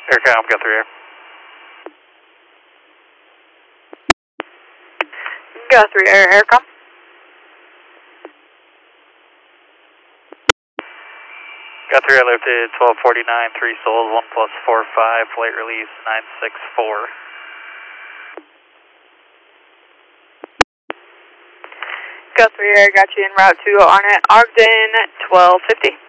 Aircom, Guthrie Air. Guthrie Air, Aircom. Guthrie Air lifted 1249, 3 souls, 1 plus 45, flight release 964. Guthrie Air, got you en route to Arnett, Ogden, 1250.